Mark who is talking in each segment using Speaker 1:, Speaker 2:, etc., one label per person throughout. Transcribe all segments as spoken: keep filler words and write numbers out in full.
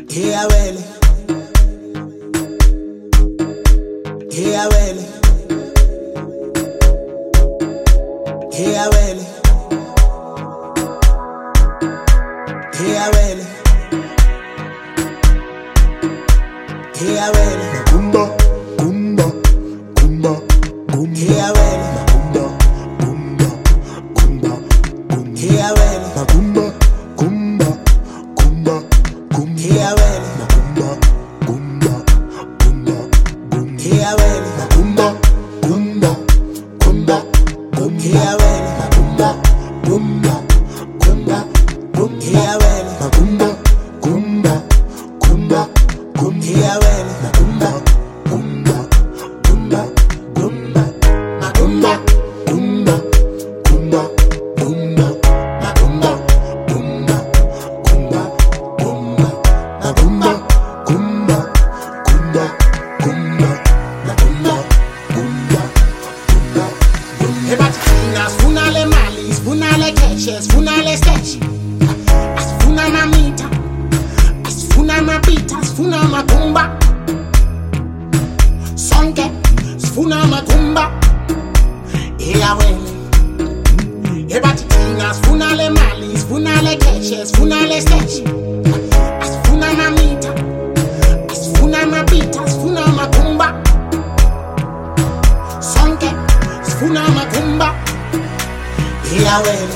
Speaker 1: Kia wele, kia wele, kia wele, kia wele, kia wele,
Speaker 2: Kumba, kumba, kumba, kumba,
Speaker 1: kia wele,
Speaker 2: kumba, kumba, kumba, kumba,
Speaker 1: kia wele,
Speaker 2: kumba, kumba, kumba, kumba,
Speaker 1: kia wele,
Speaker 2: kumba, kumba, kumba, kumba,
Speaker 1: kia wele,
Speaker 2: kumba, kumba, kumba, kumba,
Speaker 1: kia wele,
Speaker 2: kumba, kumba, kumba, kumba,
Speaker 1: kia wele,
Speaker 2: kumba, kumba, kumba, kumba,
Speaker 1: kia wele,
Speaker 2: kumba, kumba, kumba, kumba, kumba, kumba, kumba, kumba, kumba, kumba, kumba, kumba, kumba, kumba, kumba, kumba, kumba, kumba, kumba.
Speaker 1: Hebatinas, funale malis, funale caches, funale stash. As funa mamita, as funa mapitas, funa macumba. Sonke, funa macumba. Ea wele. Hebatinas, funale malis, funale caches, funale stash. As funa mamita, as funa mapitas, funa macumba. Sonke, funa macumba. Ea wele.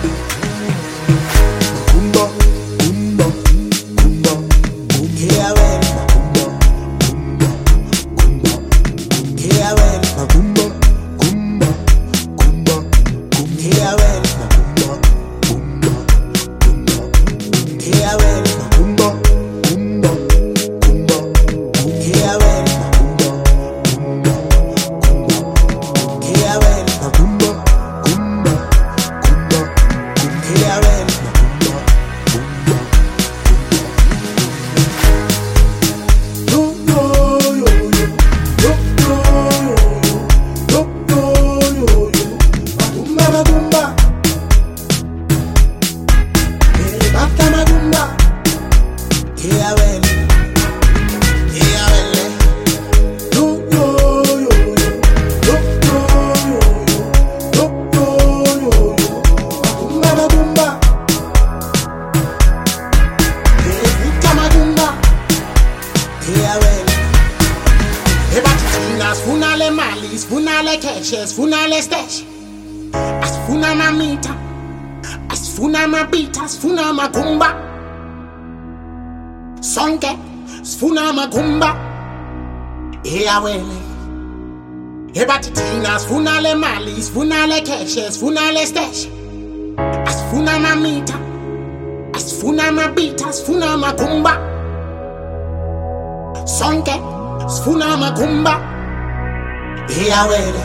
Speaker 2: Kumba, kumba, kumba,
Speaker 1: Ea wele.
Speaker 2: kumba, kumba, kumba,
Speaker 1: Ea wele.
Speaker 2: kumba, kumba, kumba, kumba,
Speaker 1: Ea wele.
Speaker 2: kumba, kumba, kumba,
Speaker 1: Ea wele.
Speaker 2: kumba, kumba, kumba, kumba,
Speaker 1: Ea wele.
Speaker 2: kumba, kumba, kumba,
Speaker 1: Ea wele.
Speaker 2: kumba, kumba, kumba, kumba,
Speaker 1: Ea wele. Ea wele. Ea wele. Evuka magumba. Ea wele. Hebatinas, funale malis, funale caches, funale stash. As funa mamita, as funa mapitas, funa macumba. Sonke, funa macumba. Ea wele. Hebatinas, funale malis, funale caches, funale stash. As funa mamita, as funa mapitas, funa macumba. Sonke, funa macumba. Ea wele.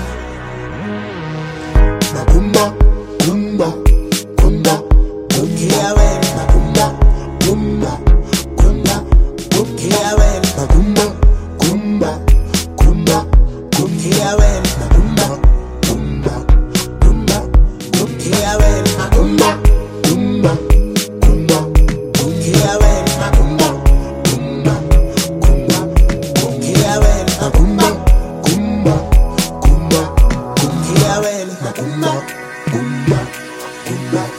Speaker 2: Kumba, kumba, kumba,
Speaker 1: Ea wele.
Speaker 2: kumba, kumba, kumba,
Speaker 1: Ea wele.
Speaker 2: kumba, kumba, kumba, kumba,
Speaker 1: Ea wele.
Speaker 2: kumba, kumba, kumba,
Speaker 1: Ea wele.
Speaker 2: kumba, kumba, kumba,
Speaker 1: Ea wele.
Speaker 2: kumba, kumba, kumba,
Speaker 1: Ea wele.
Speaker 2: kumba, kumba, kumba,
Speaker 1: Ea wele.
Speaker 2: kumba, kumba, kumba,